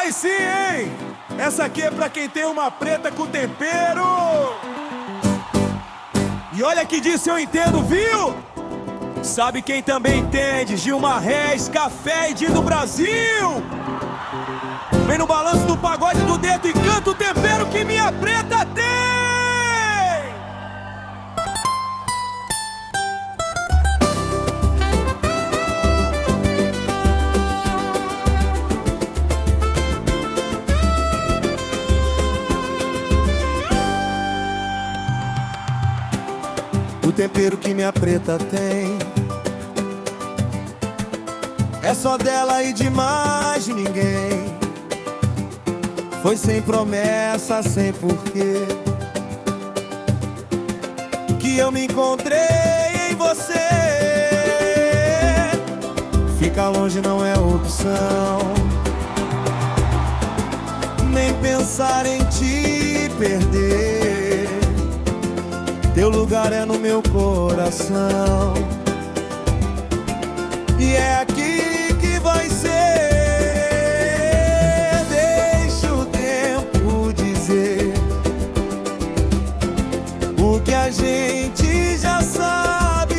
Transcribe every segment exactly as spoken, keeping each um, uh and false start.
Aí sim, hein? Essa aqui é pra quem tem uma preta com tempero. E olha que disso eu entendo, viu? Sabe quem também entende? Gilmar Reis, Café e Dinho do Brasil. Vem no balanço do pagode do dedo e canta o tempero que minha preta tem. O tempero que minha preta tem é só dela e de mais ninguém. Foi sem promessa, sem porquê, que eu me encontrei em você. Ficar longe não é opção, nem pensar em te perder. Teu lugar é no meu coração, e é aqui que vai ser. Deixa o tempo dizer o que a gente já sabe,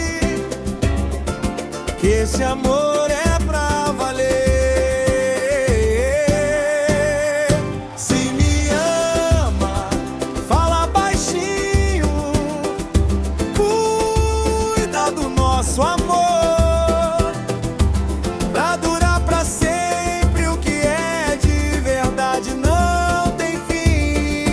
que esse amor é pra valer. Nosso amor, pra durar pra sempre, o que é de verdade não tem fim.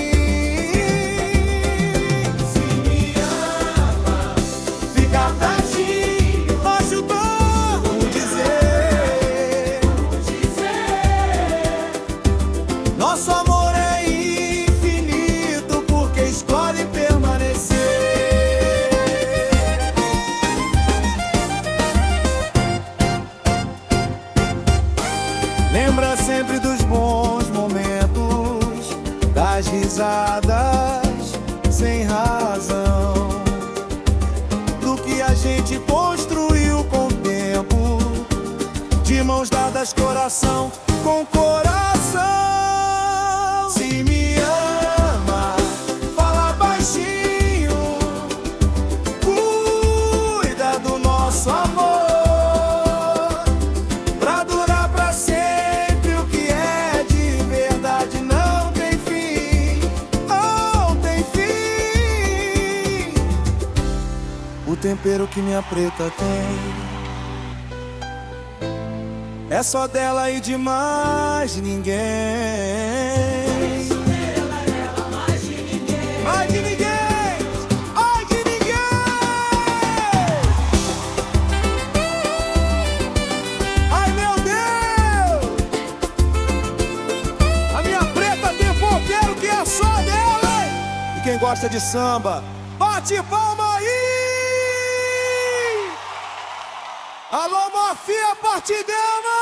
Se me ama, fica pertinho, ajudou a dizer, dizer. Nosso amor é infinito porque escolhe permanecer. Lembra sempre dos bons momentos, das risadas sem razão, do que a gente construiu com o tempo, de mãos dadas, coração com coração. Se me ama, fala baixinho, cuida do nosso amor. O tempero que minha preta tem é só dela e de mais ninguém. Mais de ninguém, mais de ninguém. Ai meu Deus, a minha preta tem ponteiro que é só dela, hein? E quem gosta de samba, bate palma aí! Alô, Mafia Partidama!